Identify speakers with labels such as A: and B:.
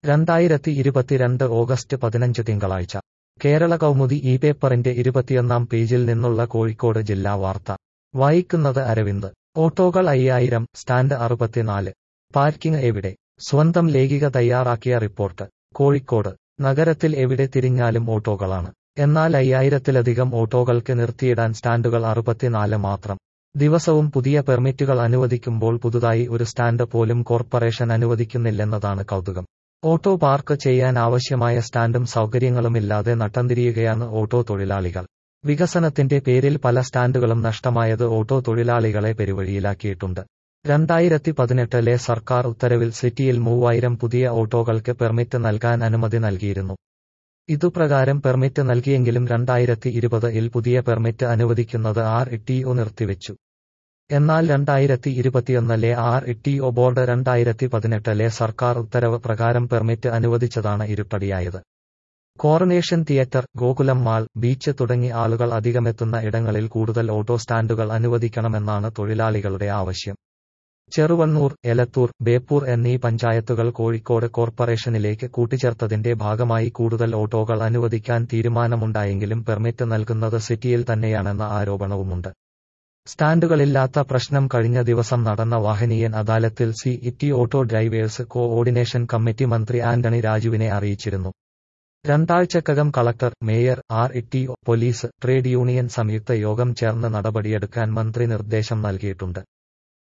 A: 2022 August 15 തിങ്കളാഴ്ച കേരള കൗമുദി ഈ പേപ്പറിന്റെ 21 പേജിൽ നിന്നുള്ള കോഴിക്കോട് ജില്ലാ വാർത്ത വായിക്കുന്നത് അരവിന്ദ്. ഓട്ടോകൾ 5000, സ്റ്റാൻഡ് 64. പാർക്കിംഗ് എവിടെ? സ്വന്തം ലേഖിക തയ്യാറാക്കിയ റിപ്പോർട്ട്. കോഴിക്കോട് നഗരത്തിൽ എവിടെ തിരിഞ്ഞാലും ഓട്ടോകളാണ്. എന്നാൽ 5000-ത്തിലധികം ഓട്ടോകൾക്ക് നിർത്തിയിടാൻ സ്റ്റാൻഡുകൾ 64 മാത്രം. ദിവസവും പുതിയ പെർമിറ്റുകൾ അനുവദിക്കുമ്പോൾ പുതുതായി ഒരു സ്റ്റാൻഡ് പോലും കോർപ്പറേഷൻ അനുവദിക്കുന്നില്ലെന്നതാണ് കൗതുകം. ഓട്ടോ പാർക്ക് ചെയ്യാൻ ആവശ്യമായ സ്റ്റാൻഡും സൗകര്യങ്ങളുമില്ലാതെ നട്ടംതിരിയുകയാണ് ഓട്ടോ തൊഴിലാളികൾ. വികസനത്തിന്റെ പേരിൽ പല സ്റ്റാൻഡുകളും നഷ്ടമായത് ഓട്ടോ തൊഴിലാളികളെ പെരുവഴിയിലാക്കിയിട്ടുണ്ട്. 2018-ലെ സർക്കാർ ഉത്തരവിൽ സിറ്റിയിൽ 3000 പുതിയ ഓട്ടോകൾക്ക് പെർമിറ്റ് നൽകാൻ അനുമതി നൽകിയിരുന്നു. ഇതുപ്രകാരം പെർമിറ്റ് നൽകിയെങ്കിലും 2020-ൽ പുതിയ പെർമിറ്റ് അനുവദിക്കുന്നത് RTO നിർത്തിവെച്ചു. എന്നാൽ 2021-ലെ RTO ബോർഡ് 2018-ലെ സർക്കാർ ഉത്തരവ് പ്രകാരം പെർമിറ്റ് അനുവദിച്ചതാണ് ഇരുട്ടടിയായത്. Coronation Theatre, Gokulam mall, beach തുടങ്ങി ആളുകൾ അധികമെത്തുന്ന ഇടങ്ങളിൽ കൂടുതൽ ഓട്ടോ സ്റ്റാൻഡുകൾ അനുവദിക്കണമെന്നാണ് തൊഴിലാളികളുടെ ആവശ്യം. ചെറുവണ്ണൂർ, എലത്തൂർ, ബേപ്പൂർ എന്നീ പഞ്ചായത്തുകൾ കോഴിക്കോട് കോർപ്പറേഷനിലേക്ക് കൂട്ടിച്ചേർത്തതിന്റെ ഭാഗമായി കൂടുതൽ ഓട്ടോകൾ അനുവദിക്കാൻ തീരുമാനമുണ്ടായെങ്കിലും പെർമിറ്റ് നൽകുന്നത് സിറ്റിയിൽ തന്നെയാണെന്ന ആരോപണവുമുണ്ട്. സ്റ്റാൻഡുകളില്ലാത്ത പ്രശ്നം കഴിഞ്ഞ ദിവസം നടന്ന വാഹനീയൻ അദാലത്തിൽ city auto drivers coordination committee മന്ത്രി ആന്റണി രാജുവിനെ അറിയിച്ചിരുന്നു. 2 ആഴ്ചക്കകം collector, mayor, RTO, police, trade union സംയുക്ത യോഗം ചേർന്ന് നടപടിയെടുക്കാൻ മന്ത്രി നിർദ്ദേശം നൽകിയിട്ടുണ്ട്.